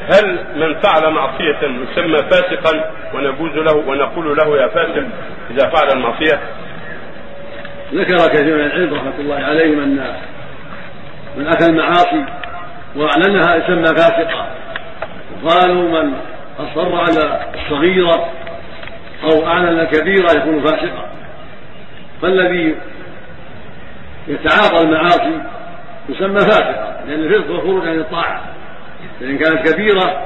هل من فعل معصية يسمى فاسقا ونقول له يا فاسق إذا فعل المعصية؟ ذكر كثير من العلم رحمة الله عليهم أن من أتى المعاصي وأعلنها يسمى فاسقا، وقالوا من أصر على الصغيرة أو أعلن الكبيرة يكون فاسقا. فالذي يتعاطى المعاصي يسمى فاسقا، لأن الفسق هو خروج عن الطاعة، فإن كانت كبيرة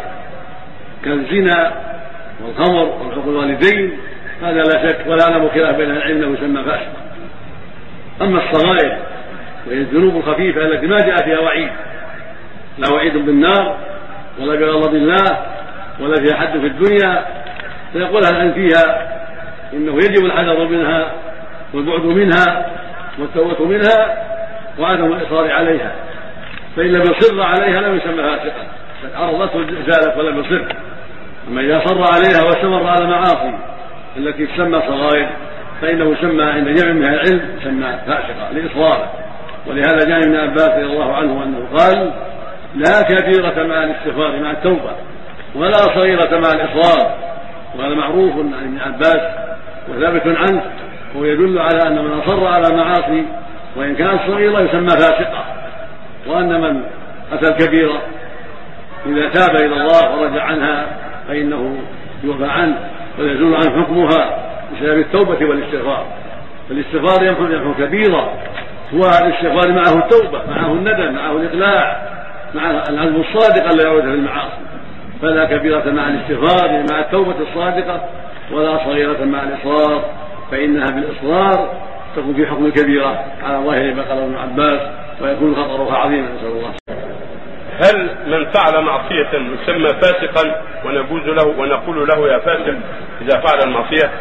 كالزنا والخمر وحقوق الوالدين هذا لا شك ولا نعلم خلاف بين العلم يسمى فاسقا. أما الصغائر وهي الذنوب الخفيفة التي ما جاء فيها وعيد، لا وعيد بالنار ولا بغضب الله ولا فيها حد في الدنيا، فيقول أهل فيها إنه يجب الحذر منها والبعد منها والتوبة منها وعدم الإصرار عليها، فإن لم يصر عليها لم يسمى فاسقا، عرضته زالت ولم يصر. أما إذا صر عليها واستمر على المعاصي التي تسمى صغائر فإنه يسمى عند جمع من العلم يسمى فاسقا لإصراره. ولهذا جاء ابن عباس رضي الله عنه أنه قال: لا كبيرة مع الاستغفار مع التوبة ولا صغيرة مع الإصرار. وهذا معروف عن ابن عباس وثابت عنه، وهو يدل على أن من أصر على المعاصي وإن كانت صغيرة يسمى فاسقا، وأن من أتى الكبيرة إذا تاب إلى الله ورجع عنها فإنه يعفى عنه ويزول عن حكمها بسبب التوبة والاستغفار. فالاستغفار يمحو كبيرة، هو الاستغفار معه التوبة، معه الندم، معه الإقلاع، مع العزم الصادق الذي يعود في المعاصي. فلا كبيرة مع الاستغفار مع التوبة الصادقة ولا صغيرة مع الإصرار، فإنها بالإصرار تكون في حكم الكبيرة على ظاهر ما قال ابن عباس، ويكون خطرها عظيما. نسأل الله. هل من فعل معصية يسمى فاسقا ونقول له يا فاسق إذا فعل المعصية؟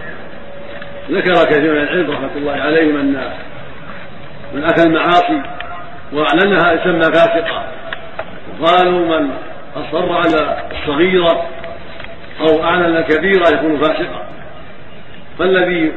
ذكر كثير من العلم رحمة الله عليهم أن من أتى المعاصي وأعلنها يسمى فاسقا، وقالوا من أصر على الصغيرة أو أعلن الكبيرة يكون فاسقا. فالذي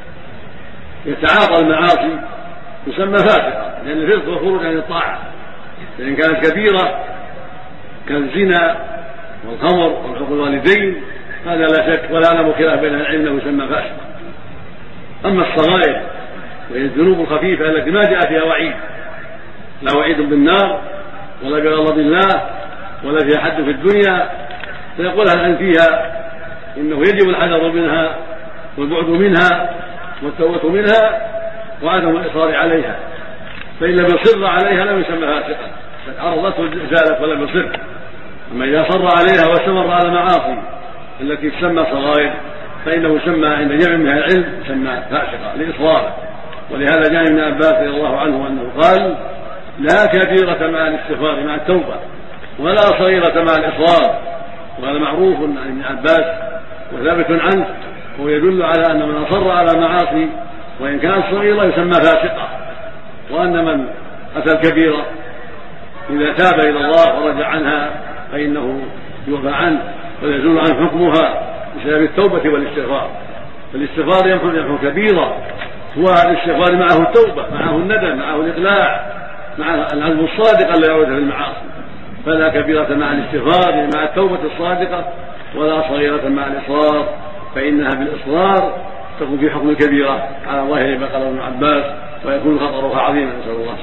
يتعاطى المعاصي يسمى فاسقا، لأن الفسق هو خروج عن الطاعة، فإن كانت كبيرة كالزنا والخمر وحقوق الوالدين هذا لا شك ولا نعلم خلاف بين العلم يسمى فاسقا. أما الصغائر وهي الذنوب الخفيفة التي ما جاء فيها وعيد، لا وعيد بالنار ولا بغضب الله ولا فيها حد في الدنيا، فيقول أهل فيها إنه يجب الحذر منها والبعد منها والتوبة منها وعدم الإصرار عليها، فإن لم يصر عليها لم يسمى فاسقا، عرضته زالت ولم يصر. أما إذا صر عليها واستمر على المعاصي التي تسمى صغائر فإنه يسمى عند جمع من العلم يسمى فاسقا لإصراره. ولهذا جاء ابن عباس رضي الله عنه أنه قال: لا كبيرة مع الاستغفار مع التوبة ولا صغيرة مع الإصرار. وهذا معروف عن ابن عباس وثابت عنه، وهو يدل على أن من أصر على المعاصي وإن كانت صغيرة يسمى فاسقا، وأن من أتى الكبيرة إذا تاب إلى الله ورجع عنها فإنه يعفى عنه ويزول عن حكمها بسبب التوبة والاستغفار. فالاستغفار يمحو كبيرة، هو الاستغفار معه التوبة، معه الندم، معه الإقلاع، مع العزم الصادق الذي يعود في المعاصي. فلا كبيرة مع الاستغفار مع التوبة الصادقة ولا صغيرة مع الإصرار، فإنها بالإصرار تكون في حكم الكبيرة على ظاهر ما قال ابن عباس، ويكون خطرها عظيما. نسأل الله.